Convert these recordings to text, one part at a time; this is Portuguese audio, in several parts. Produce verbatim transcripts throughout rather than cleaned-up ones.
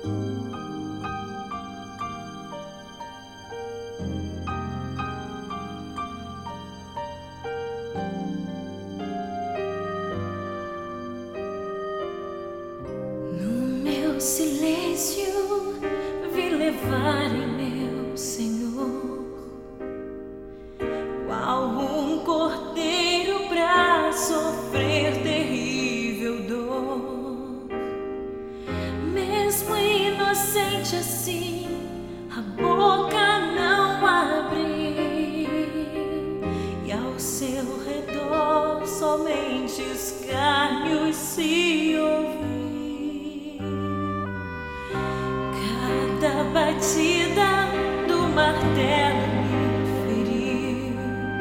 No silêncio vi levar em meu Senhor, qual um cordeiro pra sofrer terrível dor. Mesmo inocente assim, a boca não abri, e ao seu redor somente escárnios se ouvi. Cada batida do martelo me feriu,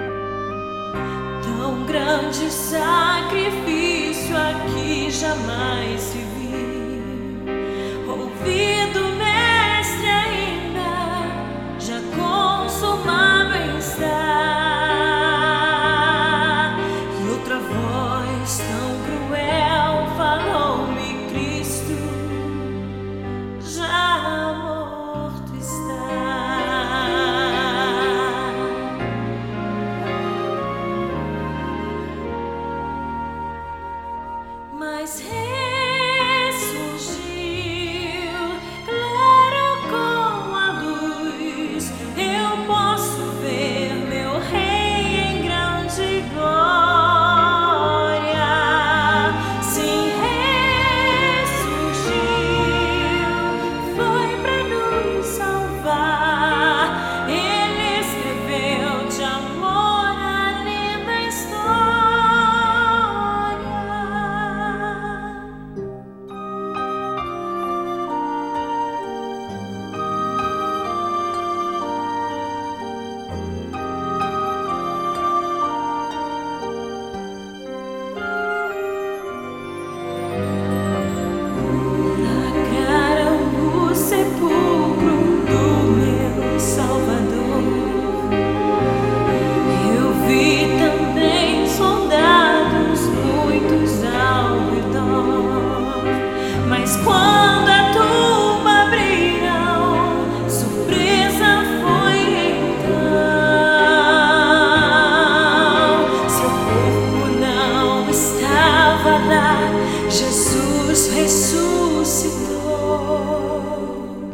tão grande sacrifício aqui jamais se viu. Ouvi do mestre ainda, já consumado está, e outra voz tão cruel falou-me: Cristo já morto está. Mas ressurgiu, claro com a luz, eu posso ver meu Rei em grande glória. Sim, ressurgiu, foi pra nos salvar. Ele escreveu de amor a linda história. Mas quando a tumba abriram, surpresa foi então. Seu corpo não estava lá, Jesus ressuscitou.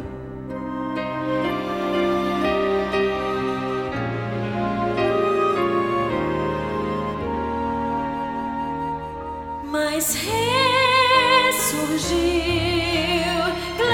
Mas ressurgiu.